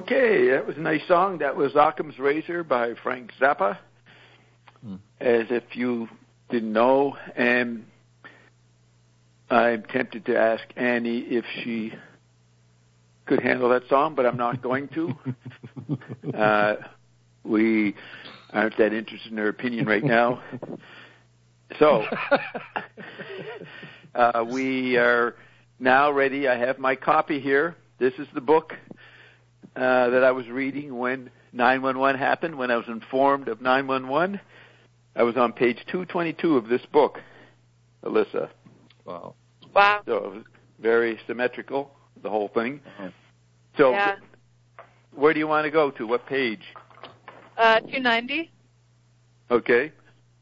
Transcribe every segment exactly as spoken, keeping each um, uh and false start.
Okay, that was a nice song. That was Occam's Razor by Frank Zappa. Hmm. As if you didn't know, and I'm tempted to ask Annie if she could handle that song, but I'm not going to. uh, we aren't that interested in her opinion right now. So, uh, we are now ready. I have my copy here. This is the book uh, that I was reading when nine one one happened, when I was informed of nine one one. I was on page two twenty-two of this book, Alyssa. Wow. Wow. So it was very symmetrical, the whole thing. Uh-huh. So yeah. Where do you want to go to? What page? Uh, two ninety. Okay.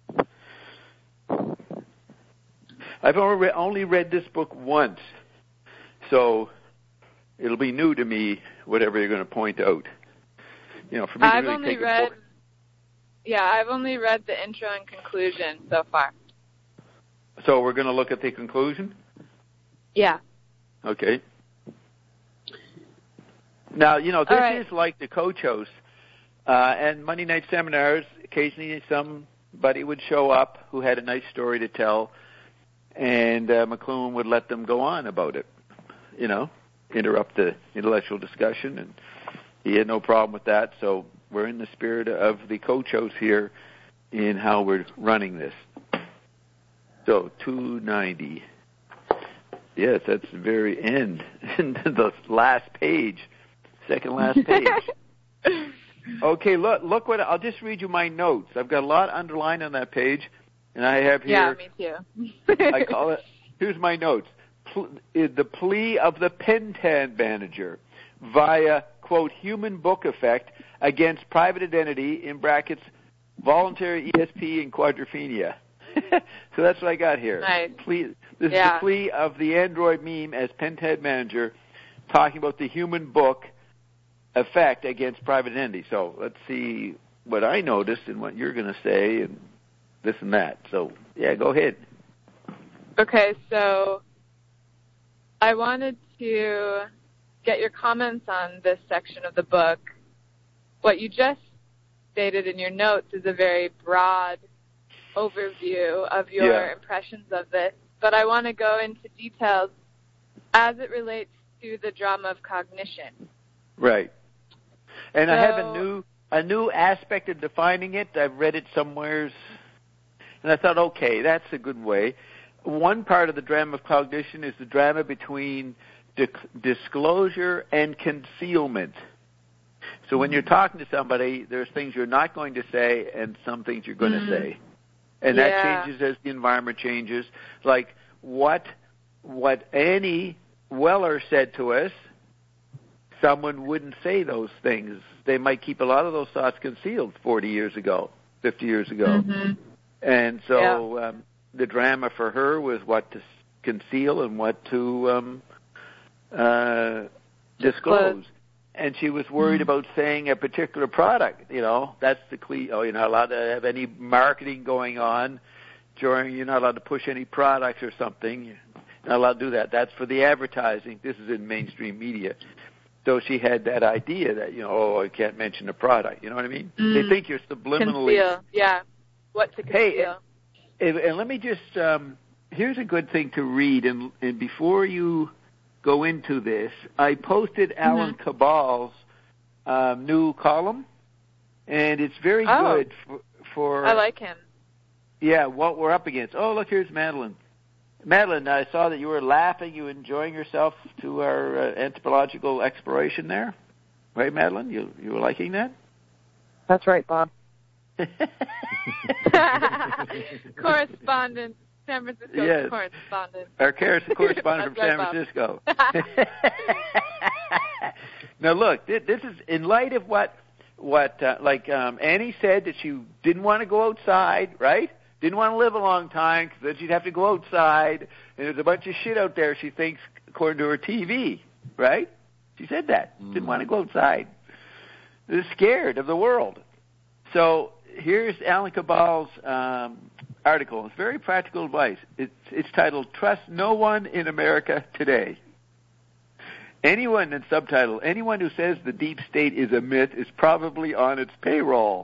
I've only read this book once, so it'll be new to me, whatever you're going to point out. You know, for me I've to really only take read, a book. Yeah, I've only read the intro and conclusion so far. So we're going to look at the conclusion? Yeah. Okay. Now, you know, this right. is like the coach house, uh, and Monday night seminars, occasionally somebody would show up who had a nice story to tell, and uh, McLuhan would let them go on about it, you know, interrupt the intellectual discussion, and he had no problem with that. So we're in the spirit of the coach house here in how we're running this. So two ninety. Yes, that's the very end, the last page, second last page. Okay, look, look what, I'll just read you my notes. I've got a lot underlined on that page. And I have here... Yeah, me too. I call it... Here's my notes. The plea of the Pentan manager via, quote, human book effect against private identity, in brackets, voluntary E S P and quadrophenia. So that's what I got here. Nice. Plea, this yeah. is the plea of the Android meme as Pentan manager talking about the human book effect against private identity. So let's see what I noticed and what you're going to say and this and that. So, yeah, go ahead. Okay, so I wanted to get your comments on this section of the book. What you just stated in your notes is a very broad overview of your yeah. impressions of this, but I want to go into details as it relates to the drama of cognition. Right. And so, I have a new a new aspect of defining it. I've read it somewheres. And I thought, okay, that's a good way. One part of the drama of cognition is the drama between di- disclosure and concealment. So when you're talking to somebody, there's things you're not going to say and some things you're going mm-hmm. to say. And yeah. that changes as the environment changes. Like what what Annie Weller said to us, someone wouldn't say those things. They might keep a lot of those thoughts concealed forty years ago, fifty years ago. Mm-hmm. And so yeah. um, the drama for her was what to conceal and what to um, uh, disclose. And she was worried mm-hmm. about saying a particular product. You know, that's the cliche. Oh, you're not allowed to have any marketing going on during. You're not allowed to push any products or something. You're not allowed to do that. That's for the advertising. This is in mainstream media. So she had that idea that, you know, oh, I can't mention a product. You know what I mean? Mm. They think you're subliminally. Conceal, yeah. What to conceal. Hey, and, and let me just, um, here's a good thing to read. And, and before you go into this, I posted mm-hmm. Alan Cabal's um, new column, and it's very oh. good for, for. I like him. Yeah, what we're up against. Oh, look, here's Madeline. Madeline, I saw that you were laughing, you were enjoying yourself to our uh, anthropological exploration there. Right, Madeline? You you were liking that? That's right, Bob. Correspondent, San Francisco yes. correspondent. Our correspondent from San right, Francisco. Now, look, this is in light of what, what uh, like um, Annie said, that she didn't want to go outside, right? Didn't want to live a long time because then she'd have to go outside, and there's a bunch of shit out there, she thinks, according to her T V, right? She said that. Mm. Didn't want to go outside. They're scared of the world. So here's Alan Cabal's um, article. It's very practical advice. It's, it's titled, Trust No One in America Today. Anyone, in subtitle, anyone who says the deep state is a myth is probably on its payroll.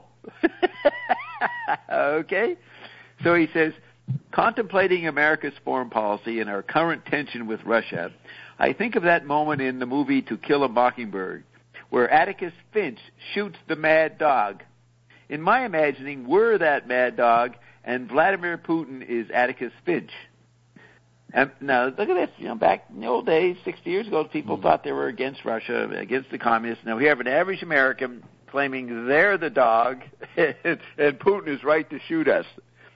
Okay? So he says, contemplating America's foreign policy and our current tension with Russia, I think of that moment in the movie To Kill a Mockingbird, where Atticus Finch shoots the mad dog. In my imagining, we're that mad dog, and Vladimir Putin is Atticus Finch. And now, look at this. You know, back in the old days, sixty years ago, people mm. thought they were against Russia, against the communists. Now, we have an average American claiming they're the dog, and Putin is right to shoot us.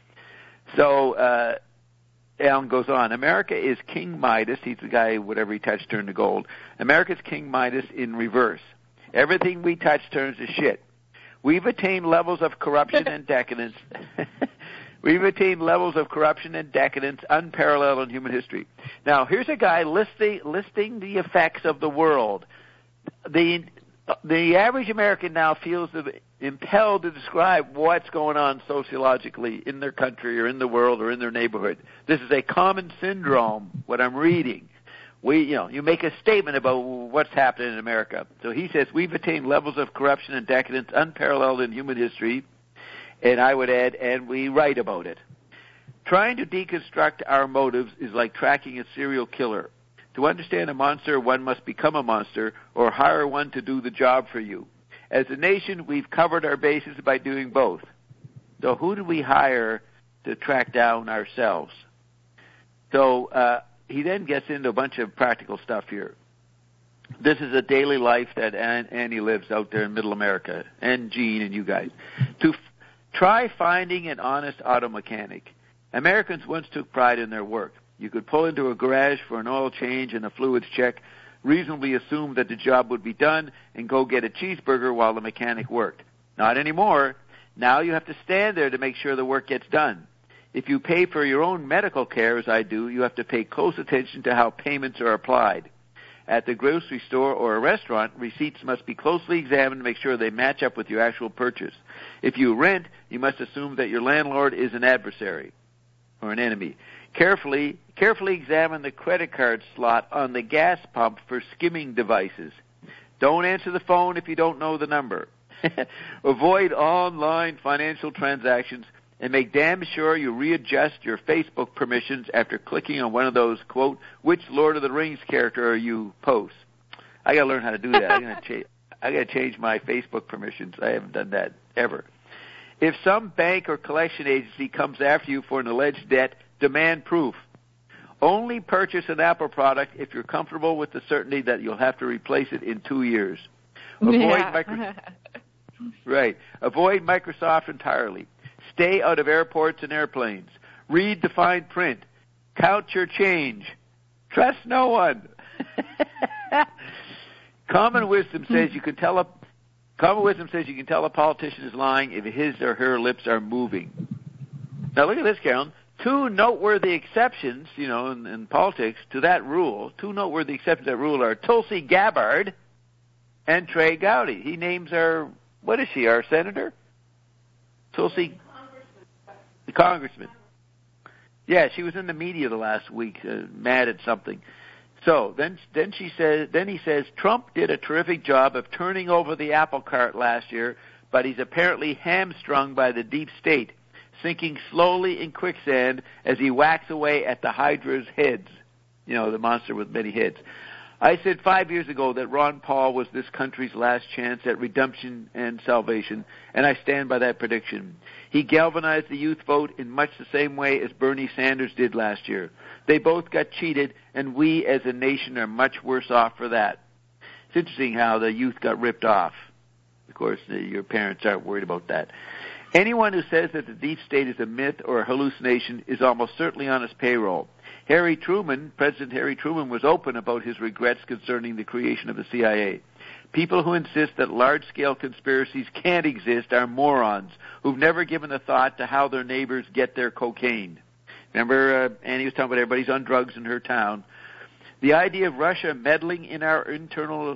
So, uh, Alan goes on. America is King Midas. He's the guy, whatever he touched turned to gold. America's King Midas in reverse. Everything we touch turns to shit. We've attained levels of corruption and decadence. We've attained levels of corruption and decadence unparalleled in human history. Now, here's a guy listing, listing the effects of the world. The the average American now feels impelled to describe what's going on sociologically in their country or in the world or in their neighborhood. This is a common syndrome, what I'm reading. We, you know, you make a statement about what's happening in America. So he says, we've attained levels of corruption and decadence unparalleled in human history, and I would add, and we write about it. Trying to deconstruct our motives is like tracking a serial killer. To understand a monster, one must become a monster or hire one to do the job for you. As a nation, we've covered our bases by doing both. So who do we hire to track down ourselves? So uh, he then gets into a bunch of practical stuff here. This is a daily life that Annie lives out there in Middle America, and Gene and you guys. To f- try finding an honest auto mechanic. Americans once took pride in their work. You could pull into a garage for an oil change and a fluids check, reasonably assume that the job would be done, and go get a cheeseburger while the mechanic worked. Not anymore. Now you have to stand there to make sure the work gets done. If you pay for your own medical care, as I do, you have to pay close attention to how payments are applied. At the grocery store or a restaurant, receipts must be closely examined to make sure they match up with your actual purchase. If you rent, you must assume that your landlord is an adversary or an enemy. Carefully, carefully examine the credit card slot on the gas pump for skimming devices. Don't answer the phone if you don't know the number. Avoid online financial transactions and make damn sure you readjust your Facebook permissions after clicking on one of those, quote, which Lord of the Rings character are you posts. I got to learn how to do that. I'm gonna cha- I got to change my Facebook permissions. I haven't done that ever. If some bank or collection agency comes after you for an alleged debt, demand proof. Only purchase an Apple product if you're comfortable with the certainty that you'll have to replace it in two years. Avoid yeah. micro- right. Avoid Microsoft entirely. Stay out of airports and airplanes. Read the fine print. Count your change. Trust no one. Common wisdom says you can tell a common wisdom says you can tell a politician is lying if his or her lips are moving. Now look at this, Carolyn. Two noteworthy exceptions, you know, in, in politics to that rule. Two noteworthy exceptions to that rule are Tulsi Gabbard and Trey Gowdy. He names our what is she? Our senator? Tulsi. The congressman. Yeah, she was in the media the last week, uh, mad at something. So then, then she says, then he says Trump did a terrific job of turning over the apple cart last year, but he's apparently hamstrung by the deep state, sinking slowly in quicksand as he whacks away at the Hydra's heads. You know, the monster with many heads. I said five years ago that Ron Paul was this country's last chance at redemption and salvation, and I stand by that prediction. He galvanized the youth vote in much the same way as Bernie Sanders did last year. They both got cheated, and we as a nation are much worse off for that. It's interesting how the youth got ripped off. Of course, your parents aren't worried about that. Anyone who says that the deep state is a myth or a hallucination is almost certainly on his payroll. Harry Truman, President Harry Truman, was open about his regrets concerning the creation of the C I A. People who insist that large-scale conspiracies can't exist are morons who've never given a thought to how their neighbors get their cocaine. Remember, uh, Annie was talking about everybody's on drugs in her town. The idea of Russia meddling in our internal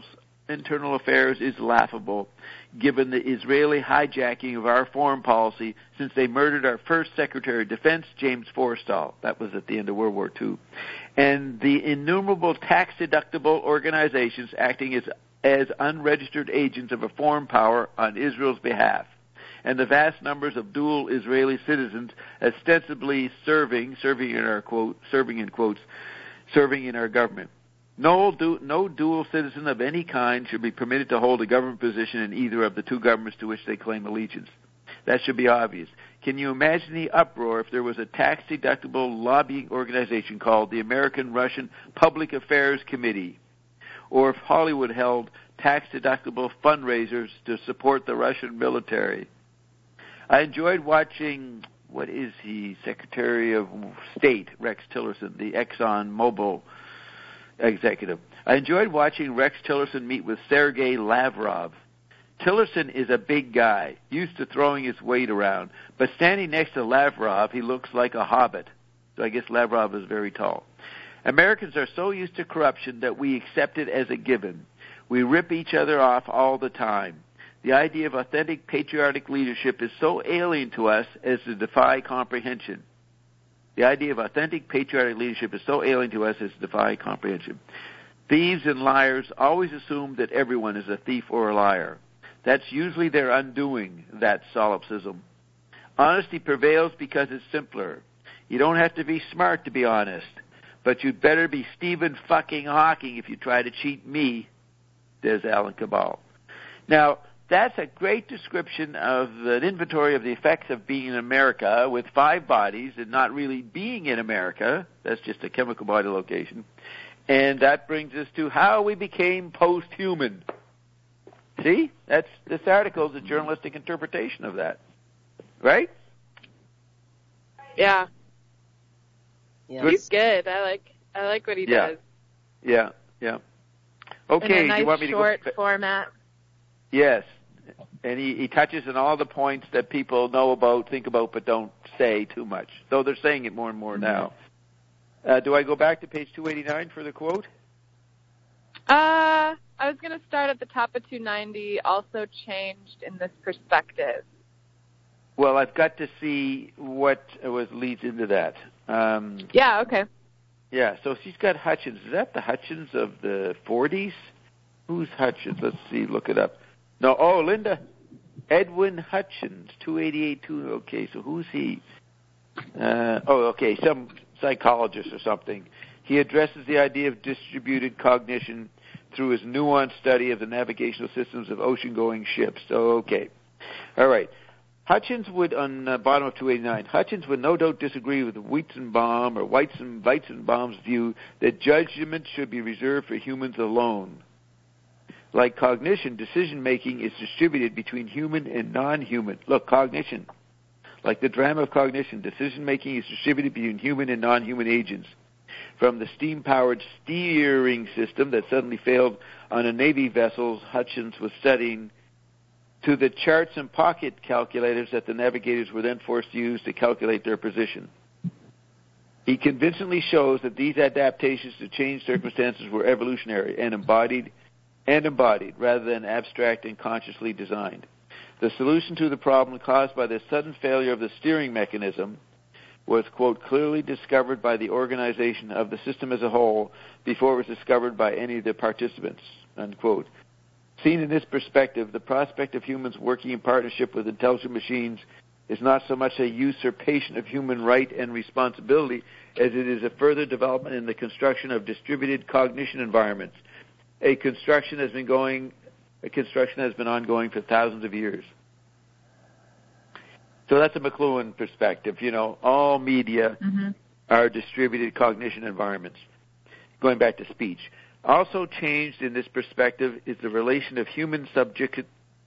internal affairs is laughable, given the Israeli hijacking of our foreign policy since they murdered our first Secretary of Defense, James Forrestal. That was at the end of World War Two. And the innumerable tax-deductible organizations acting as, as unregistered agents of a foreign power on Israel's behalf. And the vast numbers of dual Israeli citizens ostensibly serving, serving in our quote, serving in quotes, serving in our government. No, du- no dual citizen of any kind should be permitted to hold a government position in either of the two governments to which they claim allegiance. That should be obvious. Can you imagine the uproar if there was a tax-deductible lobbying organization called the American-Russian Public Affairs Committee, or if Hollywood held tax-deductible fundraisers to support the Russian military? I enjoyed watching, what is he, Secretary of State, Rex Tillerson, the Exxon Mobil executive. I enjoyed watching Rex Tillerson meet with Sergei Lavrov. Tillerson is a big guy, used to throwing his weight around, but standing next to Lavrov, he looks like a hobbit. So I guess Lavrov is very tall. Americans are so used to corruption that we accept it as a given. We rip each other off all the time. The idea of authentic patriotic leadership is so alien to us as to defy comprehension. The idea of authentic patriotic leadership is so alien to us as to defy comprehension. Thieves and liars always assume that everyone is a thief or a liar. That's usually their undoing, that solipsism. Honesty prevails because it's simpler. You don't have to be smart to be honest, but you'd better be Stephen fucking Hawking if you try to cheat me, says Alan Cabal. Now, that's a great description of an inventory of the effects of being in America with five bodies and not really being in America. That's just a chemical body location. And that brings us to how we became post-human. See? That's, this article is a journalistic interpretation of that. Right? Yeah. Yeah. He's good. I like I like what he yeah. does. Yeah, yeah. Okay, in a nice do you want me to short go? format. Yes. And he, he touches on all the points that people know about, think about, but don't say too much. Though they're saying it more and more now. Uh, do I go back to page two eighty-nine for the quote? Uh, I was going to start at the top of two ninety, also changed in this perspective. Well, I've got to see what was leads into that. Um, yeah, okay. Yeah, so she's got Hutchins. Is that the Hutchins of the forties? Who's Hutchins? Let's see, look it up. No, oh, Linda. Edwin Hutchins, two eighty-eight, two, okay, so who's he? Uh, oh, okay, some psychologist or something. He addresses the idea of distributed cognition through his nuanced study of the navigational systems of ocean-going ships. So, okay. All right. Hutchins would, on the bottom of two eighty-nine, Hutchins would no doubt disagree with Weizenbaum or Weizen, Weizenbaum's view that judgment should be reserved for humans alone. Like cognition, decision-making is distributed between human and non-human. Look, cognition. Like the drama of cognition, decision-making is distributed between human and non-human agents. From the steam-powered steering system that suddenly failed on a Navy vessel Hutchins was studying, to the charts and pocket calculators that the navigators were then forced to use to calculate their position. He convincingly shows that these adaptations to changed circumstances were evolutionary and embodied and embodied rather than abstract and consciously designed. The solution to the problem caused by the sudden failure of the steering mechanism was, quote, clearly discovered by the organization of the system as a whole before it was discovered by any of the participants, unquote. Seen in this perspective, the prospect of humans working in partnership with intelligent machines is not so much a usurpation of human right and responsibility as it is a further development in the construction of distributed cognition environments. A construction has been going, a construction has been ongoing for thousands of years. So that's a McLuhan perspective. You know, all media mm-hmm. are distributed cognition environments. Going back to speech. Also changed in this perspective is the relation of human subject.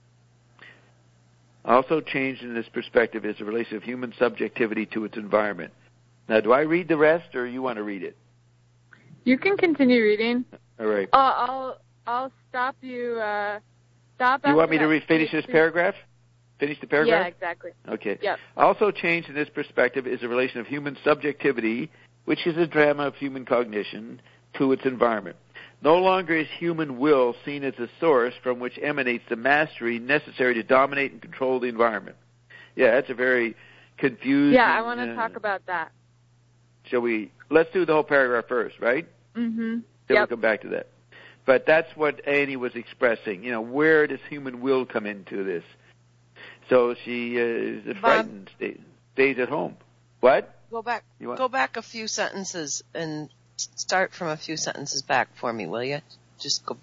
Also changed in this perspective is the relation of human subjectivity to its environment. Now, do I read the rest, or you want to read it? You can continue reading. All right. Uh, I'll I'll stop you. Uh, stop. You want me to re- finish this paragraph? Finish the paragraph? Yeah, exactly. Okay. Yep. Also changed in this perspective is the relation of human subjectivity, which is a drama of human cognition, to its environment. No longer is human will seen as the source from which emanates the mastery necessary to dominate and control the environment. Yeah, that's a very confusing... Yeah, I want to uh, talk about that. Shall we... Let's do the whole paragraph first, right? Mm-hmm. Then Yep. we'll come back to that. But that's what Annie was expressing. You know, where does human will come into this? So she uh, is frightened, stay, stays at home. What? Go back. You want- Go back a few sentences and start from a few sentences back for me, will you? Just go.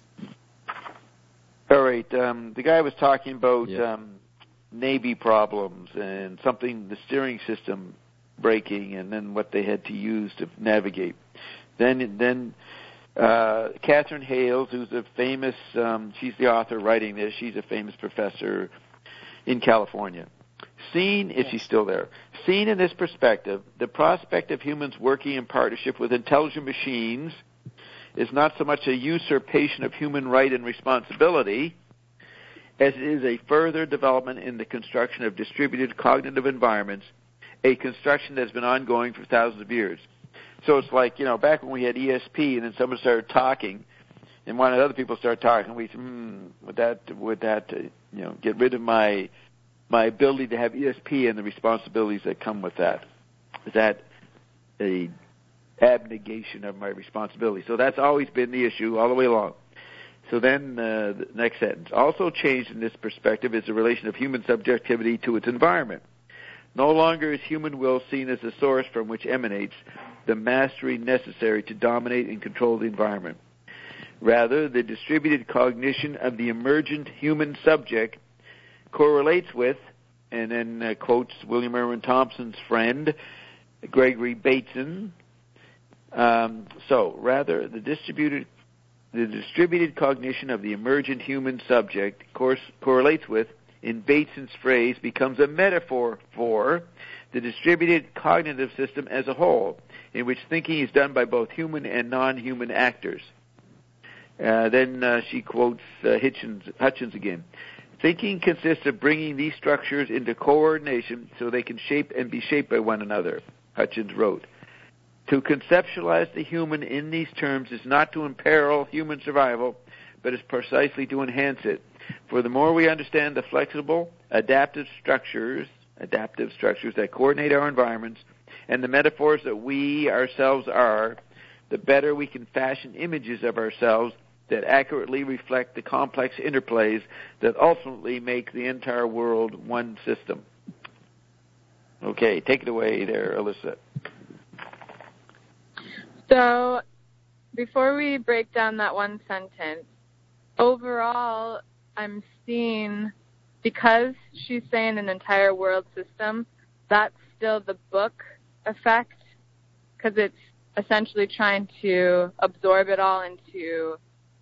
All right. Um, the guy was talking about Yeah. um, Navy problems and something, the steering system breaking, and then what they had to use to navigate. Then, then uh, Catherine Hales, who's a famous, um, she's the author writing this. She's a famous professor in California. Seen, if she's still there, seen in this perspective, the prospect of humans working in partnership with intelligent machines is not so much a usurpation of human right and responsibility as it is a further development in the construction of distributed cognitive environments, a construction that's been ongoing for thousands of years. So it's like, you know, back when we had E S P and then someone started talking and one of the other people started talking, we said, hmm, would that, would that, uh, you know, get rid of my my ability to have E S P and the responsibilities that come with that? Is that a abnegation of my responsibility? So that's always been the issue all the way along. So then uh, the next sentence. Also changed in this perspective is the relation of human subjectivity to its environment. No longer is human will seen as the source from which emanates the mastery necessary to dominate and control the environment. Rather, the distributed cognition of the emergent human subject correlates with, and then uh, quotes William Irwin Thompson's friend, Gregory Bateson. Um, so, rather, the distributed the distributed cognition of the emergent human subject course, correlates with, in Bateson's phrase, becomes a metaphor for the distributed cognitive system as a whole, in which thinking is done by both human and non-human actors. Uh, then uh, she quotes uh, Hitchens, Hutchins again. Thinking consists of bringing these structures into coordination so they can shape and be shaped by one another, Hutchins wrote. To conceptualize the human in these terms is not to imperil human survival, but is precisely to enhance it. For the more we understand the flexible, adaptive structures, adaptive structures that coordinate our environments, and the metaphors that we ourselves are, the better we can fashion images of ourselves that accurately reflect the complex interplays that ultimately make the entire world one system. Okay, take it away there, Alyssa. So, before we break down that one sentence, overall, I'm seeing, because she's saying an entire world system, that's still the book effect, because it's essentially trying to absorb it all into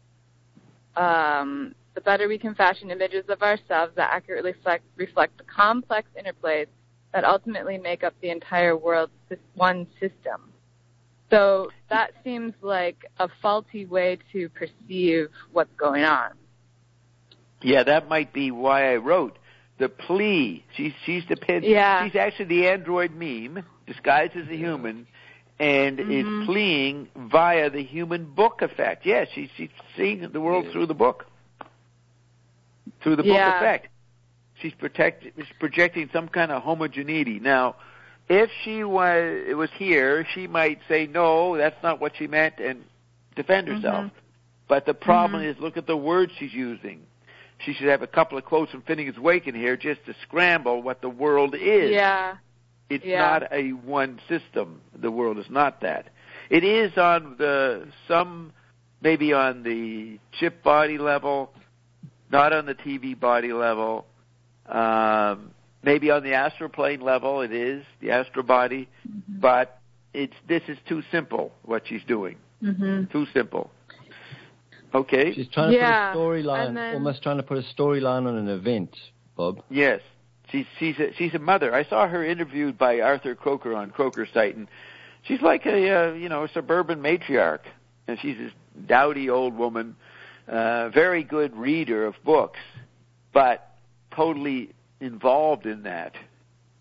um, the better we can fashion images of ourselves that accurately reflect, reflect the complex interplays that ultimately make up the entire world one system. So that seems like a faulty way to perceive what's going on. Yeah, that might be why I wrote the plea. She's she's the pin. Yeah. She's actually the android meme disguised as a human, and Mm-hmm. is pleading via the human book effect. Yes, she's she's seeing the world through the book, through the book Yeah. effect. She's protect, she's projecting some kind of homogeneity. Now, if she was it was here, she might say no, that's not what she meant, and defend herself. Mm-hmm. But the problem Mhm. is, look at the words she's using. She should have a couple of quotes from Finnegan's Wake in here just to scramble what the world is. Yeah. It's Yeah. not a one system. The world is not that. It is on the some, maybe on the chip body level, not on the T V body level. Um, maybe on the astral plane level, it is the astral body, Mm-hmm. but it's this is too simple. What she's doing, Mm-hmm. too simple. Okay. She's trying to Yeah, put a storyline, and then- almost trying to put a storyline on an event, Bob. Yes, she's she's a, she's a mother. I saw her interviewed by Arthur Croker on Croker's site, and she's like a uh, you know suburban matriarch, and she's this dowdy old woman, uh, very good reader of books, but totally involved in that.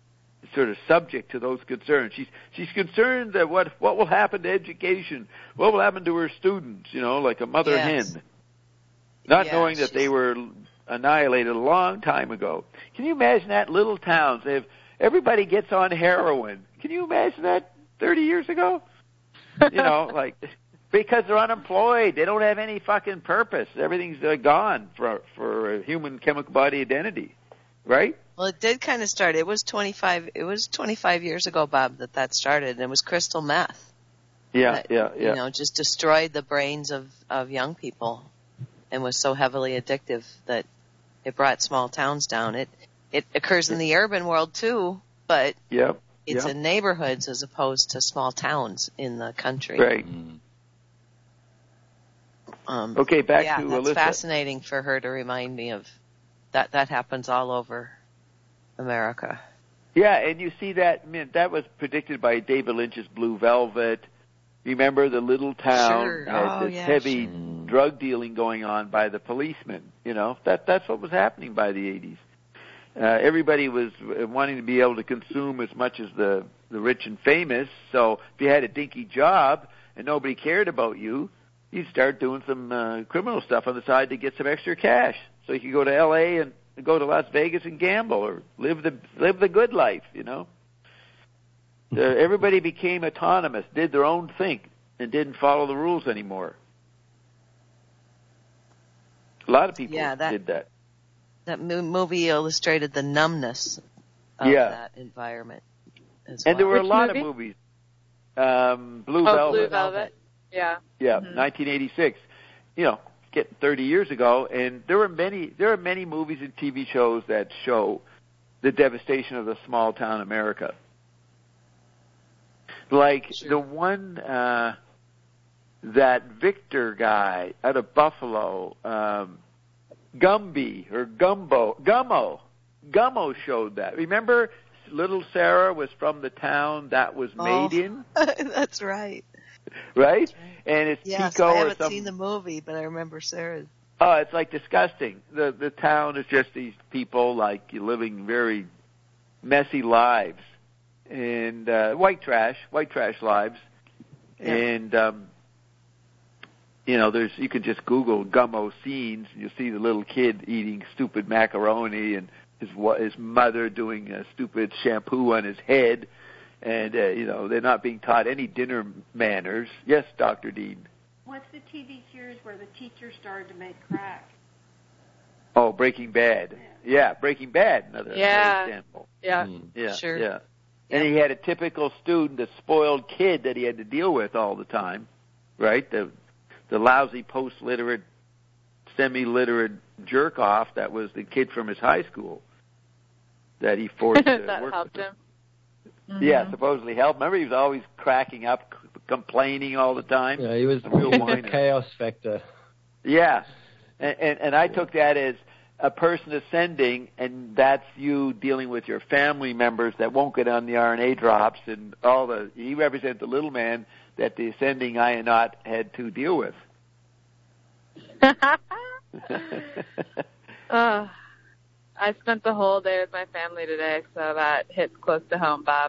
sort of subject to those concerns. She's she's concerned that what what will happen to education, what will happen to her students, you know, like a mother Yes. hen, not Yeah, knowing that they she's- were annihilated a long time ago. Can you imagine that? Little towns, they have, everybody gets on heroin. Can you imagine that thirty years ago? You know, like, because they're unemployed. They don't have any fucking purpose. Everything's uh, gone for for a human chemical body identity, right? Well, it did kind of start. It was twenty-five. It was twenty-five years ago, Bob, that that started, and it was crystal meth. Yeah, that, yeah, yeah. You know, just destroyed the brains of of young people, and was so heavily addictive that it brought small towns down. It it occurs in the urban world too, but Yep. it's yep. in neighborhoods as opposed to small towns in the country. Right. Mm. Um, Okay, back yeah, to that's Alyssa. fascinating for her to remind me of. That that happens all over America. Yeah, and you see that, I mean, that was predicted by David Lynch's Blue Velvet. Remember, the little town Sure. had Oh, this yeah, heavy sure. drug dealing going on by the policemen. You know, that that's what was happening by the eighties. Uh, everybody was wanting to be able to consume as much as the the rich and famous. So if you had a dinky job and nobody cared about you, you'd start doing some uh, criminal stuff on the side to get some extra cash. So you could go to L A and go to Las Vegas and gamble or live the live the good life, you know. Uh, everybody became autonomous, did their own thing, and didn't follow the rules anymore. A lot of people Yeah, that- did that. That mo- movie illustrated the numbness of Yeah. that environment as And there well. were a Which lot movie? of movies. Um, Blue Oh, Velvet. Blue Velvet. Yeah. Yeah, Mhm. nineteen eighty-six. You know, getting thirty years ago, and there were many there are many movies and T V shows that show the devastation of the small town America. Like Sure. the one uh that Victor guy out of Buffalo, um Gumby or Gumbo Gummo. Gummo showed that. Remember little Sarah was from the town that was Oh. made in, That's right. right? And it's Yes, Pico I or haven't some seen the movie, but I remember Sarah. Oh, it's like disgusting. The the town is just these people like living very messy lives and uh white trash, white trash lives. Yeah. And um you know, there's you can just Google Gummo scenes and you'll see the little kid eating stupid macaroni and his wa- his mother doing a stupid shampoo on his head, and uh, you know, they're not being taught any dinner manners. Yes, Doctor Dean. What's the T V series where the teacher started to make crack? Oh, Breaking Bad. Yeah, Breaking Bad. Another, Yeah. another example. Yeah. Mm. Yeah, Sure. yeah. And he had a typical student, a spoiled kid that he had to deal with all the time, right? The the lousy post-literate, semi-literate jerk-off that was the kid from his high school that he forced to that work helped with. him. Mhm. Yeah, supposedly helped. Remember, he was always cracking up, c- complaining all the time. Yeah, he was A real the whiner. chaos factor. Yeah, and, and and I took that as a person ascending, and that's you dealing with your family members that won't get on the R N A drops, and all the. He represents the little man that the ascending Ionot had to deal with. uh, I spent the whole day with my family today, so that hits close to home, Bob.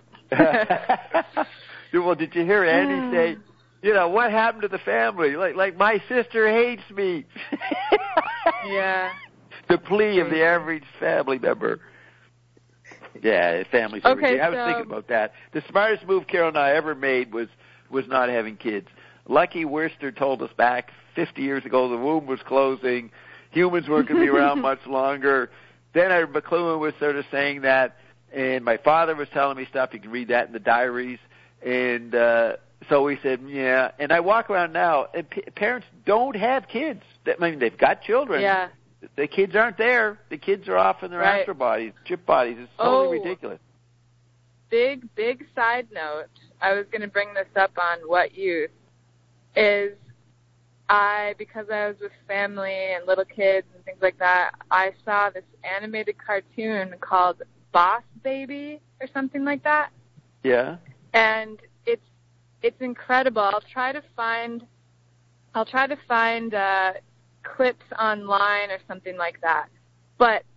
Well, did you hear Andy say, you know, what happened to the family? Like, like my sister hates me. Yeah. The plea of the average family member. Yeah, families. Okay, every day. I was so- thinking about that. The smartest move Carol and I ever made was was not having kids. Lucky Worcester told us back fifty years ago the womb was closing, humans weren't going to be around much longer. Then I, McLuhan was sort of saying that, and my father was telling me stuff. You can read that in the diaries. And uh, so we said, yeah. And I walk around now, and p- parents don't have kids. I mean, they've got children. Yeah. The kids aren't there. The kids are off in their Right. astral bodies, chip bodies. It's totally Oh. ridiculous. Big, big side note, I was going to bring this up on What Youth, is I, because I was with family and little kids and things like that, I saw this animated cartoon called Boss Baby or something like that. Yeah. And it's it's incredible. I'll try to find I'll try to find uh, clips online or something like that. But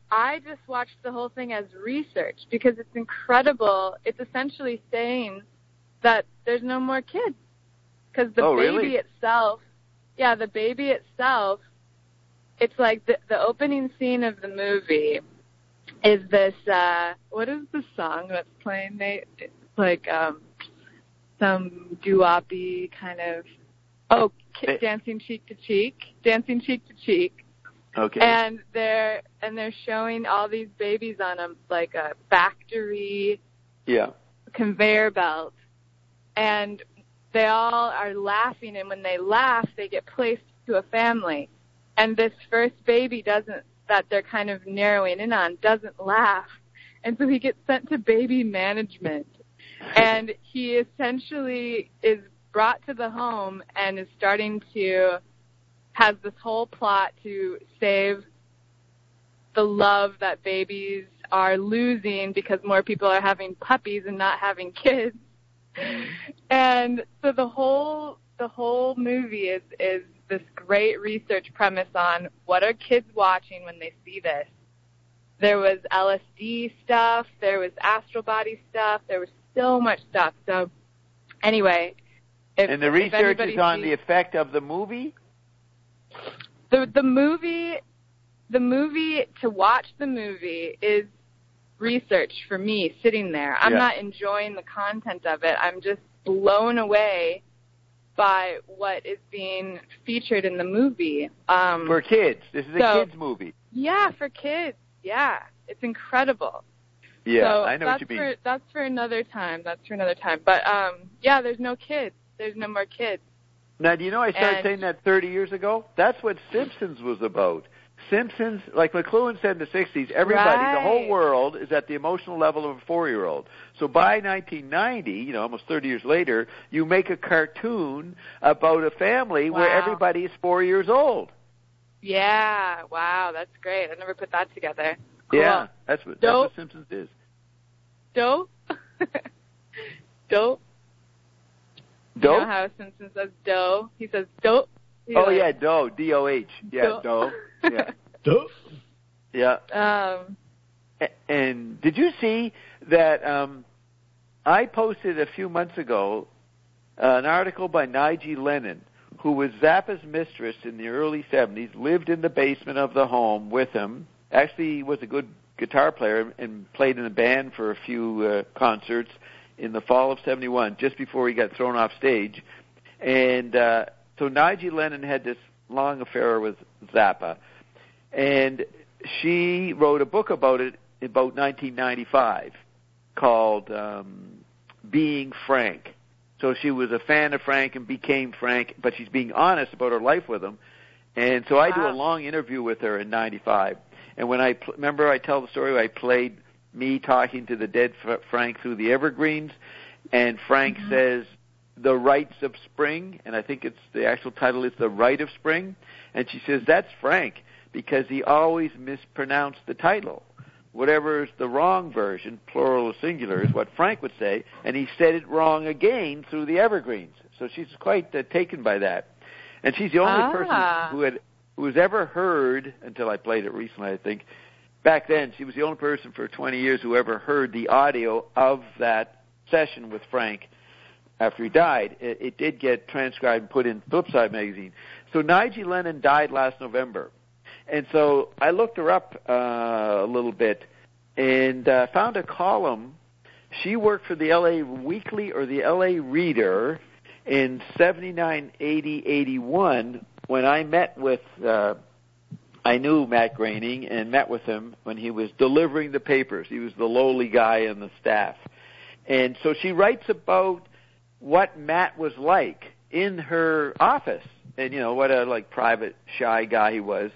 I just watched the whole thing as research because it's incredible. It's essentially saying that there's no more kids because the oh, baby really? itself, yeah, the baby itself, it's like the, the opening scene of the movie is this, uh, what is the song that's playing, Nate? It's like um, some doo-wop-y kind of, oh, ki- Dancing Cheek to Cheek, Dancing Cheek to Cheek. Okay. And they're and they're showing all these babies on a like a factory yeah. conveyor belt, and they all are laughing. And when they laugh, they get placed to a family. And this first baby doesn't that they're kind of narrowing in on doesn't laugh, and so he gets sent to baby management. And he essentially is brought to the home and is starting to. Has this whole plot to save the love that babies are losing because more people are having puppies and not having kids. And so the whole the whole movie is is this great research premise on what are kids watching when they see this. There was L S D stuff, there was astral body stuff, there was so much stuff. So anyway, if, and the research is on sees, the effect of the movie? The the movie, the movie to watch the movie is research for me. Sitting there, I'm yeah. not enjoying the content of it. I'm just blown away by what is being featured in the movie. Um, for kids, this is a so, kids movie. Yeah, for kids. Yeah, it's incredible. Yeah, so I know that's what you mean. For, that's for another time. That's for another time. But um, yeah, there's no kids. There's no more kids. Now, do you know I started and, saying that thirty years ago? That's what Simpsons was about. Simpsons, like McLuhan said in the sixties, everybody, right. the whole world, is at the emotional level of a four-year-old. So by nineteen ninety, you know, almost thirty years later, you make a cartoon about a family wow. where everybody is four years old. Yeah, wow, that's great. I never put that together. Cool. Yeah, that's what, that's what Simpsons is. Dope? Dope? Dope? You know how Simpson says dough? He says dope. He oh, like, yeah, dough, D O H. Yeah, dough. Yeah. Dope. Yeah. Um, and did you see that um, I posted a few months ago uh, an article by Nigel Lennon, who was Zappa's mistress in the early seventies, lived in the basement of the home with him. Actually, he was a good guitar player and played in a band for a few uh, concerts in the fall of seventy-one, just before he got thrown off stage. And uh, so Nigel Lennon had this long affair with Zappa. And she wrote a book about it about nineteen ninety-five called um, Being Frank. So she was a fan of Frank and became Frank, but she's being honest about her life with him. And so I wow. do a long interview with her in ninety-five. And when I pl- remember I tell the story where I played me talking to the dead F- Frank through the evergreens, and Frank mm-hmm. says, The Rites of Spring, and I think it's the actual title is The Rite of Spring. And she says, that's Frank, because he always mispronounced the title. Whatever is the wrong version, plural or singular, is what Frank would say, and he said it wrong again through the evergreens. So she's quite uh, taken by that. And she's the only ah. person who had who has ever heard, until I played it recently, I think, back then, she was the only person for twenty years who ever heard the audio of that session with Frank after he died. It, it did get transcribed and put in Flipside magazine. So Nigel Lennon died last November. And so I looked her up uh, a little bit and uh, found a column. She worked for the L A Weekly or the L A Reader in seventy-nine, eighty, eighty-one when I met with, uh, I knew Matt Groening and met with him when he was delivering the papers. He was the lowly guy in the staff. And so she writes about what Matt was like in her office and, you know, what a, like, private, shy guy he was.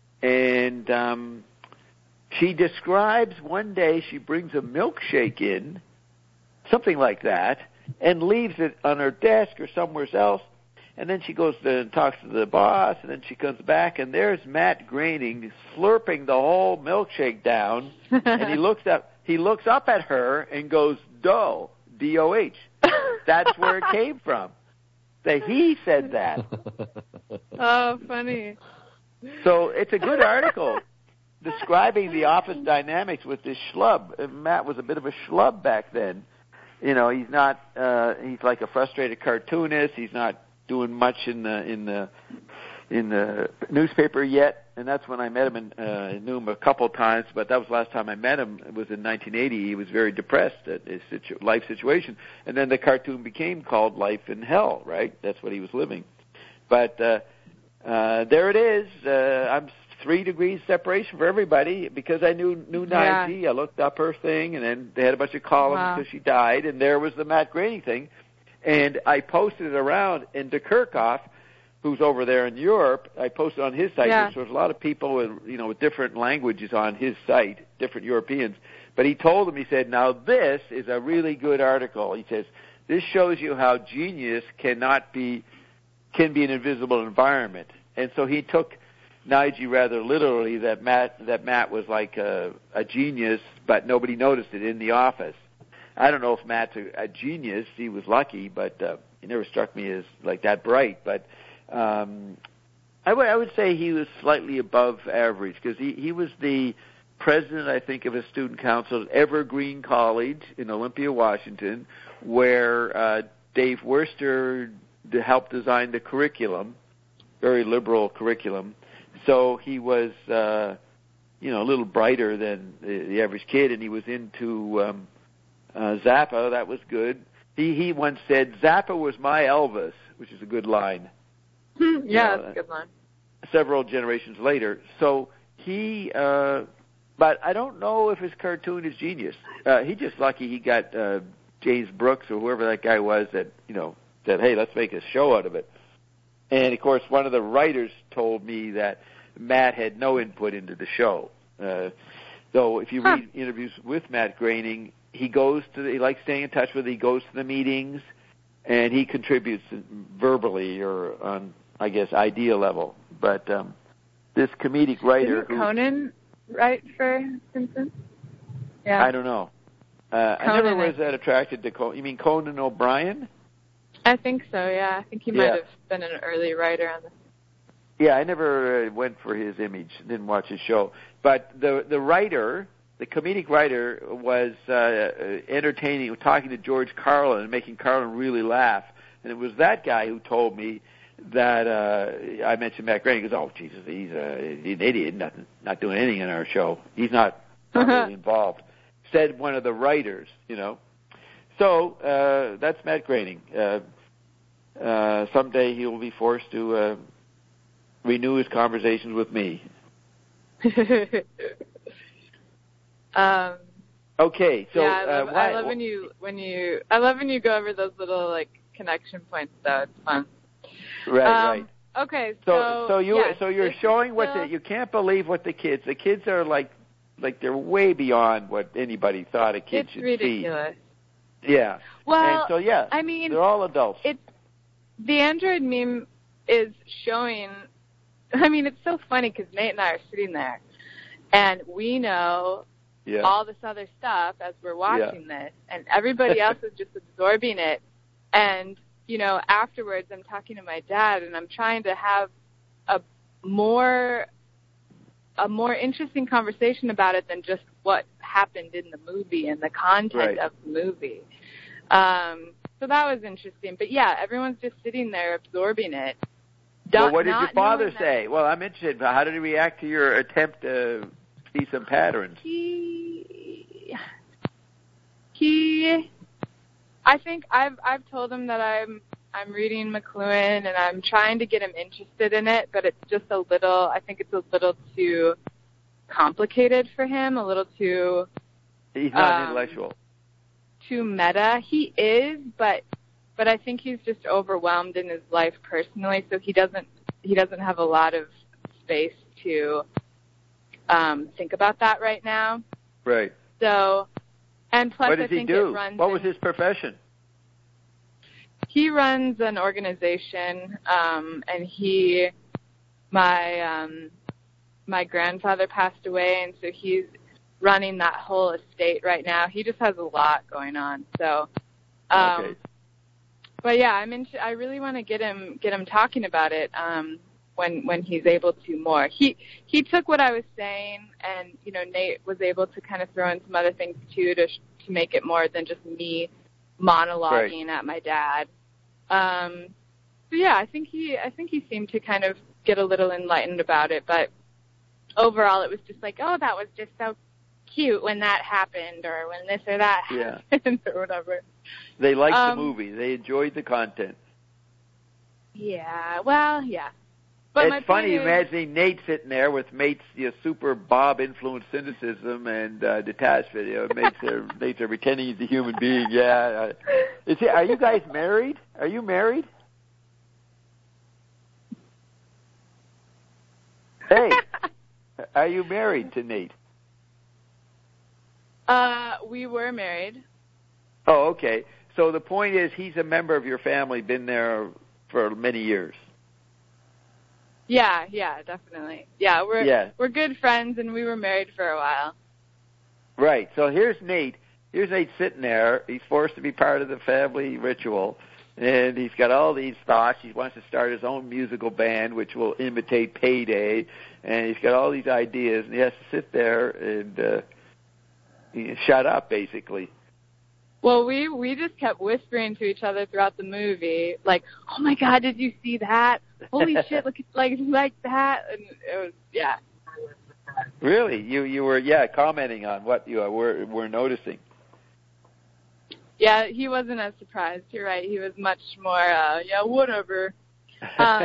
And um, she describes one day she brings a milkshake in, something like that, and leaves it on her desk or somewhere else. And then she goes to, and talks to the boss, and then she comes back, and there's Matt Groening slurping the whole milkshake down. And he looks up, he looks up at her and goes, "Dough, D O H." That's where it came from. That he said that. Oh, funny. So it's a good article. describing the office dynamics with this schlub. And Matt was a bit of a schlub back then. You know, he's not. Uh, he's like a frustrated cartoonist. He's not doing much in the in the in the newspaper yet. And that's when I met him and uh, knew him a couple of times. But that was the last time I met him. It was in nineteen eighty. He was very depressed at his situ- life situation. And then the cartoon became called Life in Hell. Right? That's what he was living. But uh, uh, there it is. Uh, I'm three degrees separation for everybody because I knew knew Nige. Yeah. I looked up her thing, and then they had a bunch of columns wow. until she died, and there was the Matt Groening thing. And I posted it around, and De Kerkhoff, who's over there in Europe, I posted on his site. Yeah. So there's a lot of people with, you know, with different languages on his site, different Europeans. But he told them, he said, now this is a really good article. He says, this shows you how genius cannot be, can be an invisible environment. And so he took Nige rather literally that Matt that Matt was like a, a genius, but nobody noticed it in the office. I don't know if Matt's a, a genius. He was lucky, but uh, he never struck me as like that bright. But um, I would I would say he was slightly above average because he he was the president, I think, of a student council at Evergreen College in Olympia, Washington, where uh, Dave Worcester helped design the curriculum, very liberal curriculum. So he was, uh, you know, a little brighter than the, the average kid, and he was into um, uh, Zappa. That was good. He he once said, "Zappa was my Elvis," which is a good line. yeah, you know, that's a good line. Several generations later. So he, uh, but I don't know if his cartoon is genius. Uh, he just lucky he got uh, James Brooks or whoever that guy was that, you know, said, "Hey, let's make a show out of it." And, of course, one of the writers told me that Matt had no input into the show. Uh, so if you huh. read interviews with Matt Groening, he goes to the, he likes staying in touch with, he goes to the meetings, and he contributes verbally or on, I guess, idea level. But um, this comedic writer... Didn't Conan write for Simpsons? Yeah. I don't know. Uh, I never was that attracted to Conan. You mean Conan O'Brien? I think so, yeah. I think he might yeah. have been an early writer on this. Yeah, I never uh, went for his image, didn't watch his show. But the the writer, the comedic writer, was uh, entertaining, talking to George Carlin and making Carlin really laugh. And it was that guy who told me that uh, I mentioned Matt Groening. He goes, "Oh, Jesus, he's, uh, he's an idiot, not, not doing anything in our show. He's not, not really involved," said one of the writers, you know. So uh, that's Matt Groening. Uh, uh, someday he will be forced to uh, renew his conversations with me. um, okay, so yeah, I love, uh, why, I love when you when you I love when you go over those little like connection points. Though it's fun. Right, um, right. Okay, so so so you yes, so you're showing what still... the, you can't believe what the kids the kids are like like they're way beyond what anybody thought a kid it's should ridiculous. see. Yeah. Well, and so yeah, I mean, they're all adults. It's the Android meme is showing. I mean, it's so funny because Nate and I are sitting there, and we know yeah. all this other stuff as we're watching yeah. this, and everybody else is just absorbing it. And you know, afterwards, I'm talking to my dad, and I'm trying to have a more a more interesting conversation about it than just what happened in the movie and the content right. of the movie. Um, so that was interesting. But yeah, everyone's just sitting there absorbing it. Well, what did your father say? Well, I'm interested. How did he react to your attempt to see some patterns? He, he, I think I've I've told him that I'm I'm reading McLuhan and I'm trying to get him interested in it, but it's just a little. I think it's a little too complicated for him. A little too. He's not um, an intellectual. Too meta. He is, but. But I think he's just overwhelmed in his life personally, so he doesn't he doesn't have a lot of space to um, think about that right now. Right. So, and plus, what does I think he do? it runs. What was in, his profession? He runs an organization, um, and he my um, my grandfather passed away, and so he's running that whole estate right now. He just has a lot going on. So. Um, okay. But yeah, I'm into, I really want to get him get him talking about it. Um, when when he's able to more. He he took what I was saying, and you know Nate was able to kind of throw in some other things too to to make it more than just me monologuing right. at my dad. Um, so yeah, I think he I think he seemed to kind of get a little enlightened about it, but overall it was just like, oh, that was just so cute when that happened, or when this or that yeah. happened, or whatever. They liked um, the movie. They enjoyed the content. Yeah, well, yeah. But it's my funny is, imagining Nate sitting there with Nate's you know, super Bob-influenced cynicism and uh, detachment. You know, Nate's there, Nate's there pretending he's a human being. Yeah. Uh, is he, are you guys married? Are you married? Hey, are you married to Nate? Uh, we were married. Oh, okay. So the point is, he's a member of your family, been there for many years. Yeah, yeah, definitely. Yeah, we're yeah. we're good friends, and we were married for a while. Right. So here's Nate. Here's Nate sitting there. He's forced to be part of the family ritual, and he's got all these thoughts. He wants to start his own musical band, which will imitate Payday, and he's got all these ideas, and he has to sit there and uh, shut up, basically. Well, we we just kept whispering to each other throughout the movie, like, "Oh my God, did you see that? Holy shit, look at like like that!" And it was yeah. Really, you you were yeah commenting on what you were were noticing. Yeah, he wasn't as surprised. You're right. He was much more uh, yeah, whatever. Um,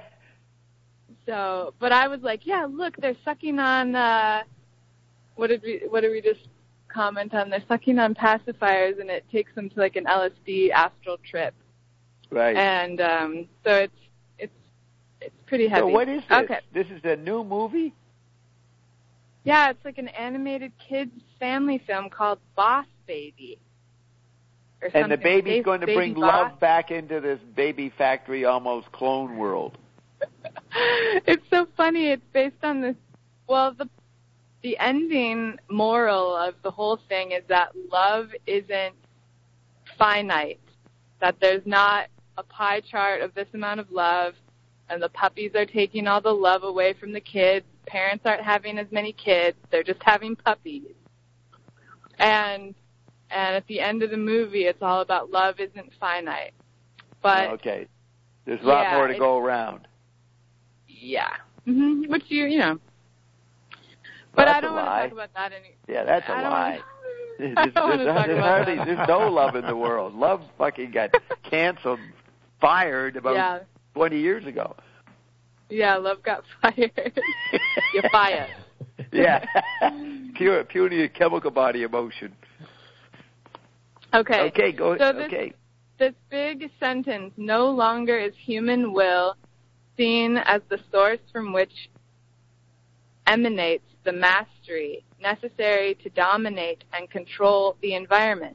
so, but I was like, yeah, look, they're sucking on. Uh, what did we what did we just comment on? They're sucking on pacifiers, and it takes them to like an L S D astral trip. Right. And um, so it's it's it's pretty heavy. So what is this? Okay. This is a new movie? Yeah, it's like an animated kids family film called Boss Baby. Or and the baby's baby, going to baby bring boss. love back into this baby factory, almost clone world. It's so funny. It's based on this. Well, the the ending moral of the whole thing is that love isn't finite. That there's not a pie chart of this amount of love, and the puppies are taking all the love away from the kids. Parents aren't having as many kids. They're just having puppies. And and at the end of the movie, it's all about love isn't finite. But okay, there's a lot yeah, more to go around. Yeah, mm-hmm. Which you you know. But well, I don't want to talk about that any. Yeah, that's a I lie. There's, there's, there's, there's, hardly, there's no love in the world. Love fucking got canceled, fired about yeah. twenty years ago. Yeah, love got fired. You're fired. Yeah, pure, purely a chemical body emotion. Okay. Okay, go. So this, okay. This big sentence: no longer is human will seen as the source from which emanates the mastery necessary to dominate and control the environment.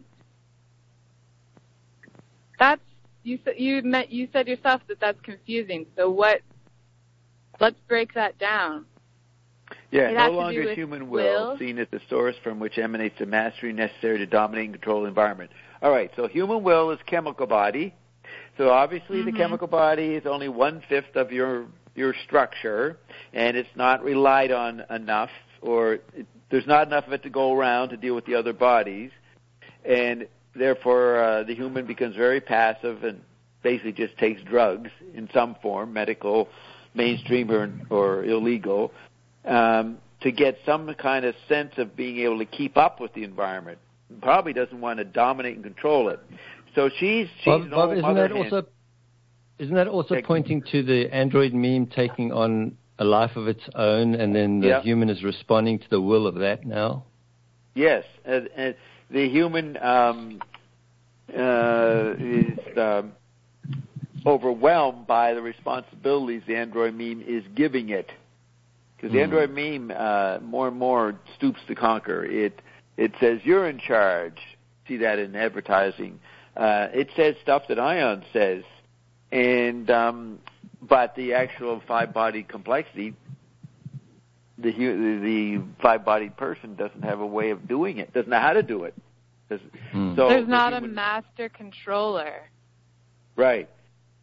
That's you said you met you said yourself that that's confusing. So what? Let's break that down. Yeah, it no longer is human will, will seen as the source from which emanates the mastery necessary to dominate and control the environment. All right, so human will is chemical body. So obviously mm-hmm. the chemical body is only one-fifth of your your structure, and it's not relied on enough, or it, there's not enough of it to go around to deal with the other bodies, and therefore uh, the human becomes very passive and basically just takes drugs in some form, medical, mainstream, or, or illegal, um, to get some kind of sense of being able to keep up with the environment. Probably doesn't want to dominate and control it. So she's she's Bob, an Bob, old isn't mother that hen. also isn't that also pointing to the android meme taking on a life of its own, and then the yeah. human is responding to the will of that now? Yes, and, and the human um, uh, is um, overwhelmed by the responsibilities the android meme is giving it, because the mm. android meme uh, more and more stoops to conquer. It it says you're in charge. See that in advertising. Uh, it says stuff that Ion says, and um, but the actual five-bodied complexity, the the five-bodied person doesn't have a way of doing it. Doesn't know how to do it. Mm. So There's not the human, a master controller. right.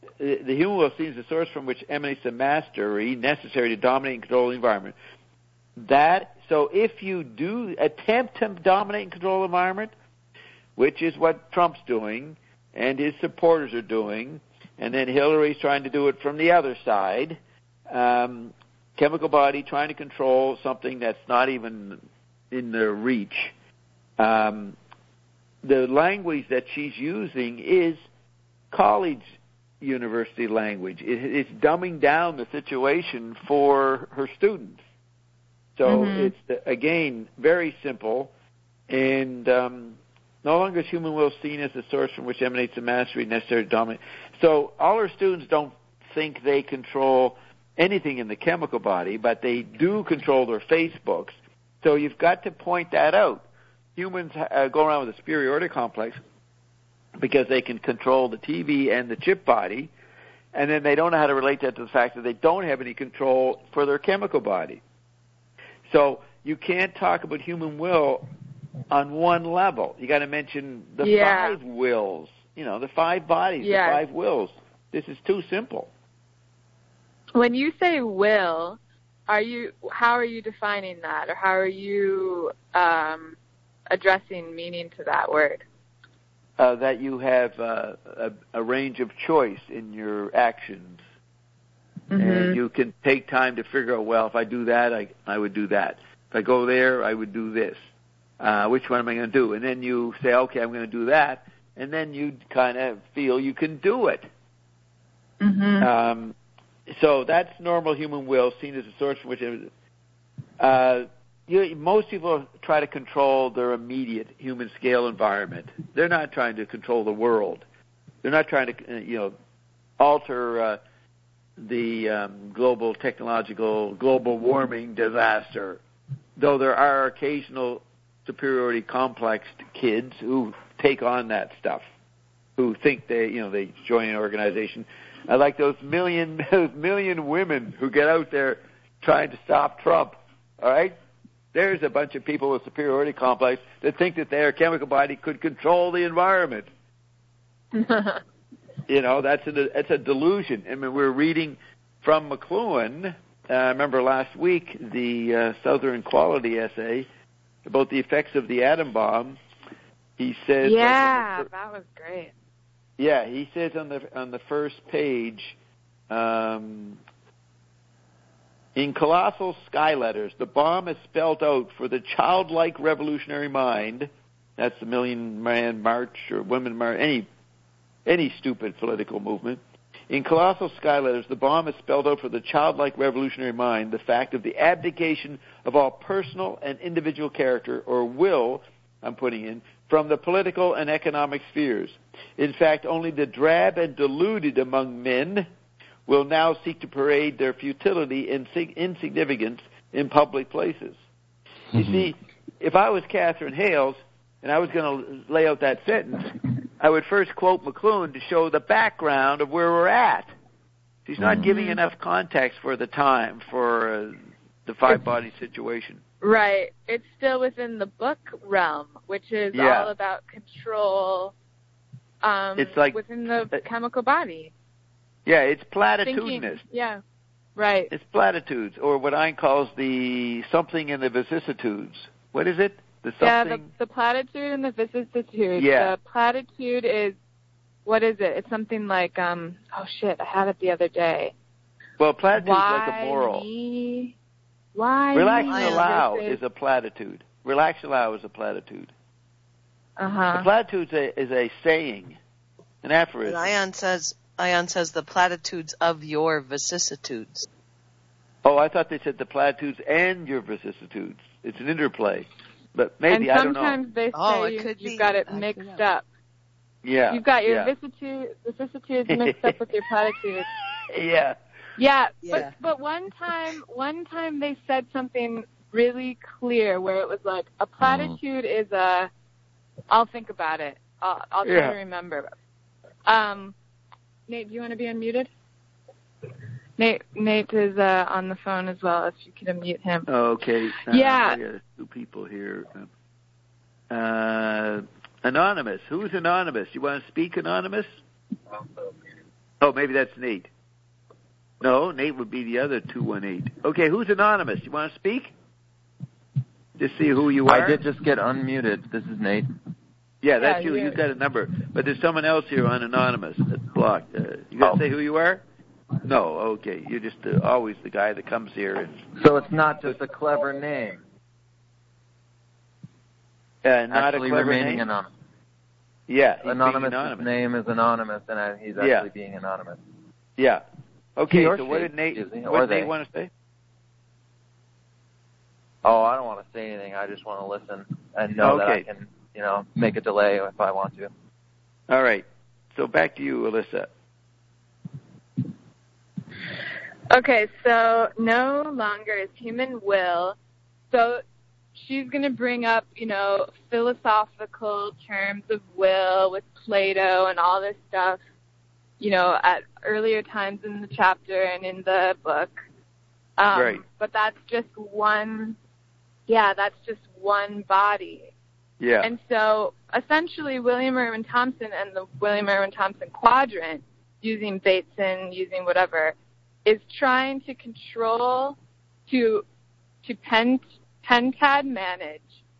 the, the human will seems the source from which emanates the mastery necessary to dominate and control the environment. That so if you do attempt to dominate and control the environment, which is what Trump's doing and his supporters are doing, and then Hillary's trying to do it from the other side, um, chemical body trying to control something that's not even in their reach. Um, the language that she's using is college university language. It, it's dumbing down the situation for her students. So mm-hmm. it's, again, very simple, and um, no longer is human will seen as the source from which emanates the mastery necessary to dominate. So all our students don't think they control anything in the chemical body, but they do control their Facebooks. So you've got to point that out. Humans uh, go around with a superiority complex because they can control the T V and the chip body, and then they don't know how to relate that to the fact that they don't have any control for their chemical body. So you can't talk about human will on one level. You got to mention the yeah. five wills, you know, the five bodies, yes. the five wills. This is too simple. When you say will, are you? How are you defining that, or how are you um, addressing meaning to that word? Uh, that you have uh, a, a range of choice in your actions. Mm-hmm. And you can take time to figure out, well, if I do that, I, I would do that. If I go there, I would do this. Uh, which one am I going to do? And then you say, okay, I'm going to do that. And then you kind of feel you can do it. Mm-hmm. Um, so that's normal human will, seen as a source from which uh, you, most people try to control their immediate human scale environment. They're not trying to control the world. They're not trying to, uh, you know, alter uh, the um, global technological, global warming disaster, though there are occasional superiority complexed kids who take on that stuff, who think they, you know, they join an organization. I like those million, those million women who get out there trying to stop Trump, all right? There's a bunch of people with superiority complex that think that their chemical body could control the environment. You know, that's a, that's a delusion. I mean, we're reading from McLuhan, I uh, remember last week, the uh, Southern Quality essay about the effects of the atom bomb. He says... Yeah, fir- that was great. Yeah, he says on the on the first page, um, in colossal sky letters, the bomb is spelled out for the childlike revolutionary mind. That's the Million Man March or Women March, any any stupid political movement. In colossal sky letters, the bomb is spelled out for the childlike revolutionary mind, the fact of the abdication of all personal and individual character or will, I'm putting in, from the political and economic spheres. In fact, only the drab and deluded among men will now seek to parade their futility and insignificance in public places. Mm-hmm. You see, if I was Catherine Hales and I was going to lay out that sentence, I would first quote McLuhan to show the background of where we're at. She's not mm-hmm. giving enough context for the time, for uh, the five-body situation. Right. It's still within the book realm, which is yeah. all about control um, it's like, within the uh, chemical body. Yeah, it's platitudinous. Thinking, yeah, right. It's platitudes, or what Ein calls the something in the vicissitudes. What is it? The something? Yeah, the, the platitude and the vicissitude. Yeah. The platitude is, what is it? It's something like, um, oh shit, I had it the other day. Well, platitude Why is like a moral. Me? Why Relax me? and allow is, is a platitude. Relax and allow is a platitude. Uh-huh. A platitude is a, is a saying, an aphorism. And Ion says, Ion says the platitudes of your vicissitudes. Oh, I thought they said the platitudes and your vicissitudes. It's an interplay. But maybe, and I don't know. sometimes they say oh, it you, could you've be. got it mixed up. Yeah. You've got your yeah. vicissitude, vicissitudes mixed up with your platitudes. Yeah. Yeah, yeah. but but one time, one time they said something really clear where it was like a platitude mm. is a. I'll think about it. I'll, I'll try yeah. to remember. Um, Nate, do you want to be unmuted? Nate, Nate is uh, on the phone as well. If you could unmute him. Okay. Uh, yeah. I got two people here. Uh, anonymous. Who's anonymous? You want to speak, anonymous? Oh, maybe that's Nate. No, Nate would be the other two one eight. Okay, who's anonymous? You want to speak? Just see who you are. I did just get unmuted. This is Nate. Yeah, that's Yeah, you. you- You've got a number. But there's someone else here on anonymous that's blocked. Uh, you got to Oh. say who you are? No, okay. You're just uh, always the guy that comes here. And, So it's not just a clever name. uh, not Actually a clever remaining name? anonymous. Yeah, he's being Anonymous' anonymous. name is anonymous, and I, he's actually Yeah. being anonymous. Yeah. Okay, He or so what she, did Nate, excuse me, what or did Nate they. want to say? Oh, I don't want to say anything. I just want to listen and know that I Okay. can, you know, make a delay if I want to. All right. So back to you, Alyssa. Okay, so no longer is human will. So she's going to bring up, you know, philosophical terms of will with Plato and all this stuff, you know, at earlier times in the chapter and in the book. Um, Right. But that's just one, yeah, that's just one body. Yeah. And so essentially William Irwin Thompson and the William Irwin Thompson quadrant, using Bateson, using whatever, is trying to control, to to pen, pentad manage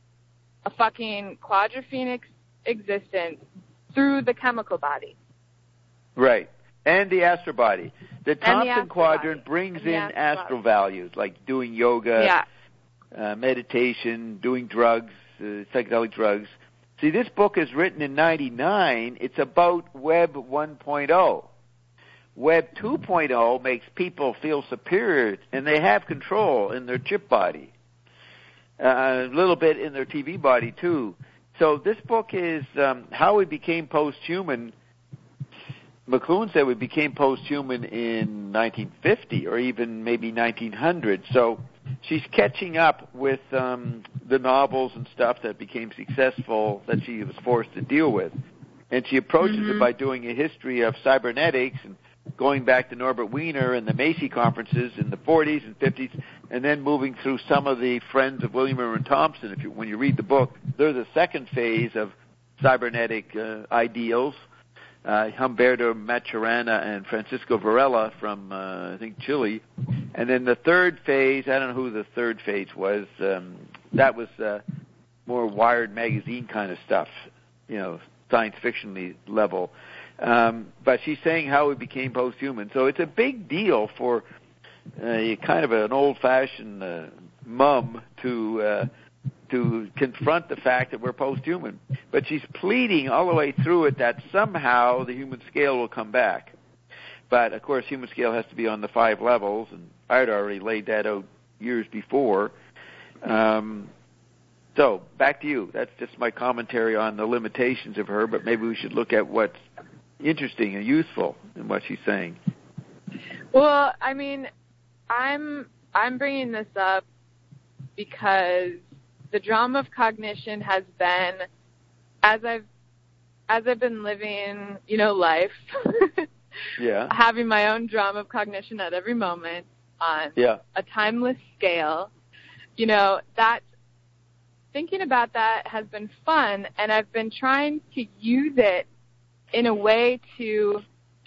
a fucking quadrophenic existence through the chemical body. Right. And the astral body. The Thompson astral quadrant body. brings And the in astral astral body. values, like doing yoga, Yeah. uh, meditation, doing drugs, uh, psychedelic drugs. See, this book is written in ninety-nine. It's about Web one point oh. Web two point oh makes people feel superior, and they have control in their chip body. Uh, a little bit in their T V body, too. So this book is um, how we became post-human. McLuhan said we became post-human in nineteen fifty or even maybe nineteen hundred. So she's catching up with um, the novels and stuff that became successful that she was forced to deal with. And she approaches Mm-hmm. it by doing a history of cybernetics and going back to Norbert Wiener and the Macy conferences in the forties and fifties, and then moving through some of the friends of William Irwin Thompson. If you, when you read the book, they're the second phase of cybernetic uh, ideals. Uh, Humberto Maturana and Francisco Varela from, uh, I think, Chile. And then the third phase, I don't know who the third phase was, um, that was uh, more Wired magazine kind of stuff, you know, science fiction level. Um, but she's saying how we became post-human. So it's a big deal for uh, kind of an old-fashioned uh, mum to uh, to confront the fact that we're post-human. But she's pleading all the way through it that somehow the human scale will come back. But, of course, human scale has to be on the five levels, and I had already laid that out years before. Um, so, back to you. That's just my commentary on the limitations of her, but maybe we should look at what's interesting and useful in what she's saying. Well, I mean, I'm I'm bringing this up because the drama of cognition has been, as I've as I've been living, you know, life, Yeah. having my own drama of cognition at every moment on Yeah. a timeless scale. You know, that thinking about that has been fun, and I've been trying to use it in a way to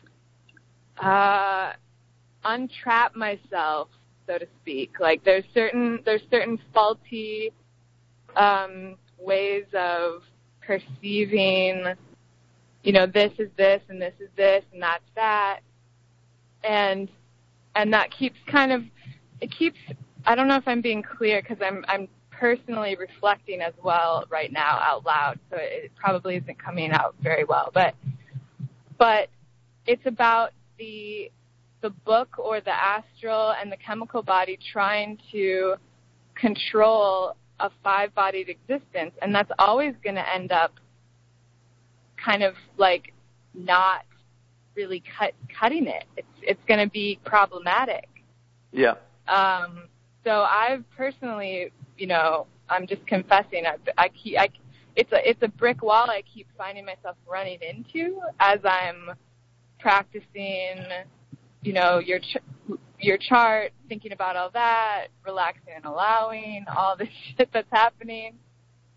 uh, untrap myself, so to speak. Like there's certain there's certain faulty um, ways of perceiving, you know, this is this and this is this and that's that, and and that keeps kind of it keeps. I don't know if I'm being clear because I'm I'm personally reflecting as well right now out loud, so it probably isn't coming out very well, but but it's about the the book or the astral and the chemical body trying to control a five-bodied existence, and that's always going to end up kind of like not really cut cutting it. It's it's going to be problematic. Yeah. Um, so I've personally, you know, I'm just confessing. I, I keep, I, it's a, it's a brick wall I keep finding myself running into as I'm practicing, you know, your, ch- your chart, thinking about all that, relaxing and allowing all this shit that's happening.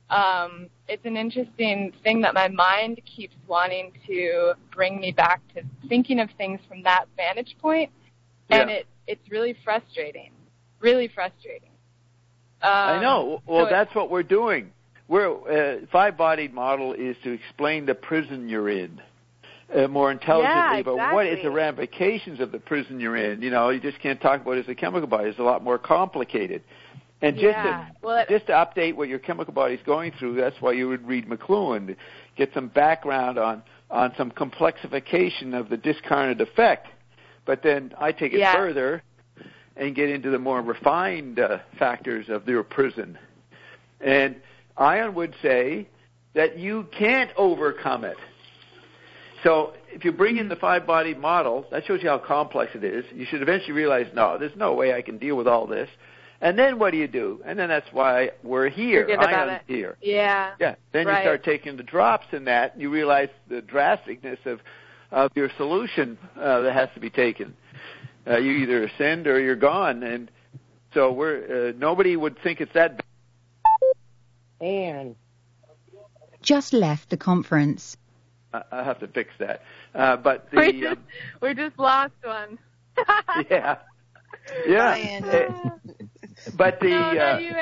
um, it's an interesting thing that my mind keeps wanting to bring me back to thinking of things from that vantage point, and yeah. it it's really frustrating, really frustrating. Um, I know. Well, so that's what we're doing. We're uh, five-bodied model is to explain the prison you're in. Uh, more intelligently yeah, about exactly. what is the ramifications of the prison you're in. You know, you just can't talk about it as a chemical body. It's a lot more complicated. And just yeah. to, well, it, just to update what your chemical body is going through, that's why you would read McLuhan, to get some background on, on some complexification of the discarnate effect. But then I take it yeah. further and get into the more refined uh, factors of your prison. And Ion would say that you can't overcome it. So if you bring in the five-body model, that shows you how complex it is. You should eventually realize, no, there's no way I can deal with all this. And then what do you do? And then that's why we're here. Forget about Ion's it. here. Yeah. Yeah. Then right. you start taking the drops in that, and you realize the drasticness of, of your solution uh, that has to be taken. Uh, you either ascend or you're gone. And so we're uh, nobody would think it's that bad. And just left the conference. I have to fix that. Uh, but the, we just, um, we just lost one. yeah, yeah. Uh, but the no, uh, you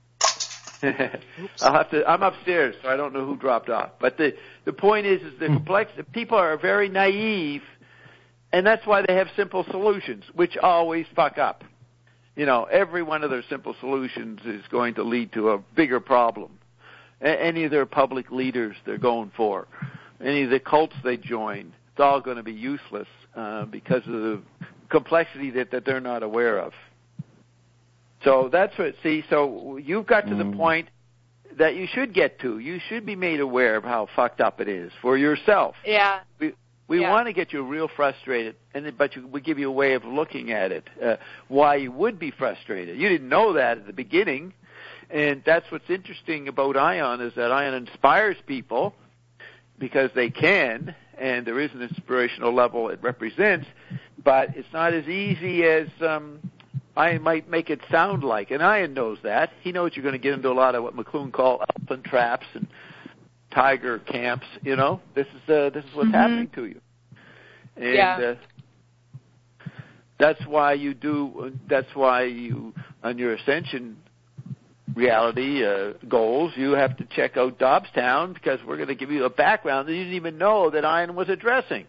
I'll have to. I'm upstairs, so I don't know who dropped off. But the the point is, is the complex. People are very naive, and that's why they have simple solutions, which always fuck up. You know, every one of their simple solutions is going to lead to a bigger problem. A- any of their public leaders they're going for. Any of the cults they join, it's all going to be useless uh, because of the complexity that, that they're not aware of. So that's what, see, so you've got to mm. the point that you should get to. You should be made aware of how fucked up it is for yourself. Yeah. We, we yeah. want to get you real frustrated, and but you, we give you a way of looking at it, uh, why you would be frustrated. You didn't know that at the beginning, and that's what's interesting about Ion is that Ion inspires people because they can, and there is an inspirational level it represents, but it's not as easy as um, Ion might make it sound like. And Ion knows that. He knows you're going to get into a lot of what McLuhan called elephant traps and tiger camps. You know, this is uh, this is what's mm-hmm. happening to you, and yeah. uh, that's why you do. That's why you on your ascension reality uh, goals, you have to check out Dobbstown because we're going to give you a background that you didn't even know that Ion was addressing.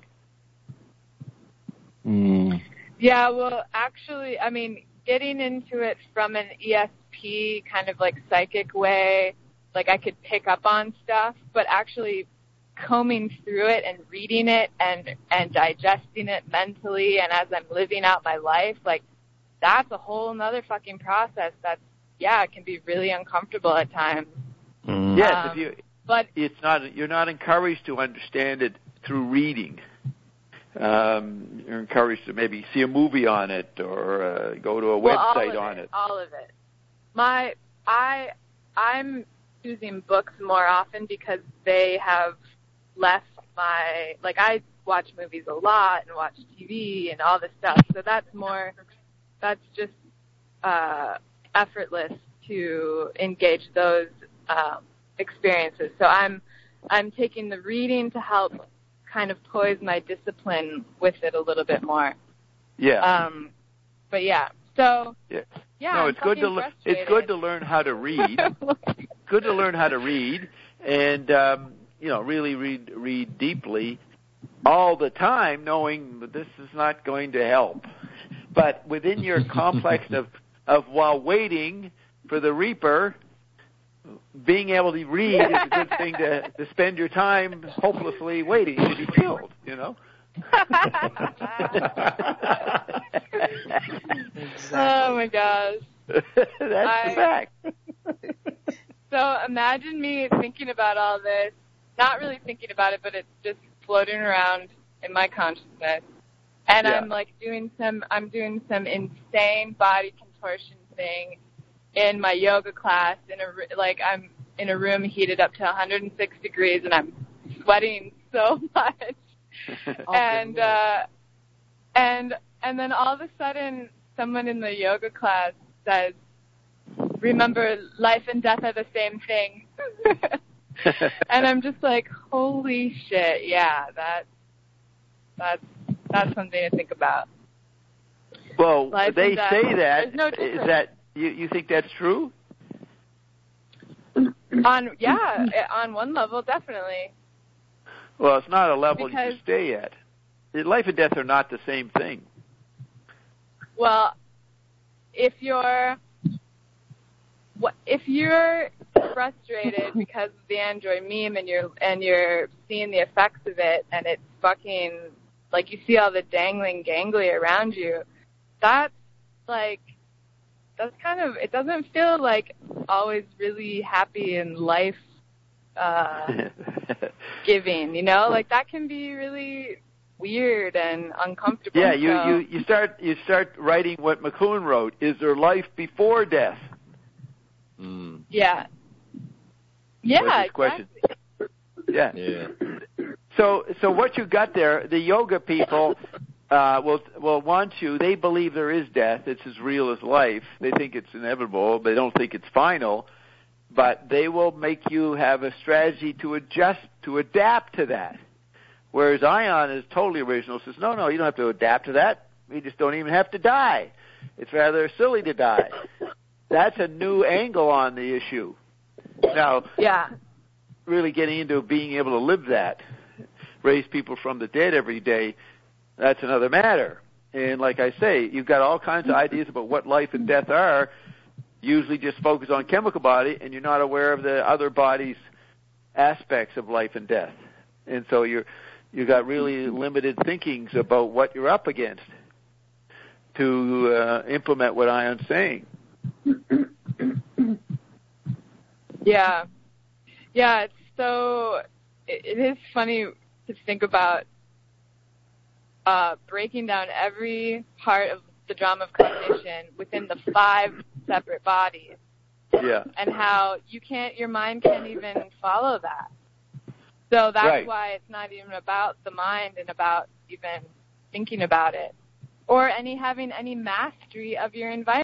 Mm. Yeah, well, actually, I mean, getting into it from an E S P kind of like psychic way, like I could pick up on stuff, but actually combing through it and reading it and and digesting it mentally and as I'm living out my life, like that's a whole nother fucking process that's yeah, it can be really uncomfortable at times. Mm. Yes, um, if you, but it's not. You're not encouraged to understand it through reading. Um, you're encouraged to maybe see a movie on it or uh, go to a well, website all on it, it. All of it. My, I, I'm choosing books more often because they have left my like I watch movies a lot and watch T V and all this stuff. So that's more. That's just. Uh, effortless to engage those um, experiences. So I'm I'm taking the reading to help kind of poise my discipline with it a little bit more. Yeah. Um, but yeah. So yeah. yeah. No, I'm it's good to le- it's good to learn how to read. Good to learn how to read and um, you know really read read deeply all the time, knowing that this is not going to help. But within your complex of of while waiting for the reaper, being able to read is a good thing to, to spend your time hopelessly waiting to be killed, you know? Exactly. Oh, my gosh. That's I, the fact. So imagine me thinking about all this, not really thinking about it, but it's just floating around in my consciousness. And yeah. I'm like doing some, I'm doing some insane body contortion thing in my yoga class. In a like, I'm in a room heated up to one hundred six degrees, and I'm sweating so much. oh, and uh, and and then all of a sudden, someone in the yoga class says, "Remember, life and death are the same thing." And I'm just like, holy shit, yeah, that, that's, that's something to think about. Well, Life they and death. say that. No Is that you, you think that's true? On yeah, on one level, definitely. Well, it's not a level Because, you can stay at. Life and death are not the same thing. Well, if you're if you're frustrated because of the Android meme and you're and you're seeing the effects of it, and it's fucking like you see all the dangling gangly around you, that's like that's kind of, it doesn't feel like always really happy and life uh, giving, you know, like that can be really weird and uncomfortable. Yeah, you, so. you, you start you start writing what McLuhan wrote. Is there life before death? Mm. Yeah. Yeah, exactly. Question. Yeah. Yeah. So so what you got there, the yoga people uh, will will want you. They believe there is death. It's as real as life. They think it's inevitable. They don't think it's final. But they will make you have a strategy to adjust, to adapt to that. Whereas Ion is totally original. Says, no, no, you don't have to adapt to that. You just don't even have to die. It's rather silly to die. That's a new angle on the issue. Now, yeah, really getting into being able to live that, raise people from the dead every day, that's another matter. And like I say, you've got all kinds of ideas about what life and death are. Usually just focus on chemical body, and you're not aware of the other body's aspects of life and death. And so you're you got really limited thinkings about what you're up against to uh, implement what Ion's saying. Yeah. Yeah, it's so, it, it is funny to think about uh, breaking down every part of the drama of cognition within the five separate bodies. Yeah. And how you can't, your mind can't even follow that. So that's right. why it's not even about the mind and about even thinking about it. Or any having any mastery of your environment.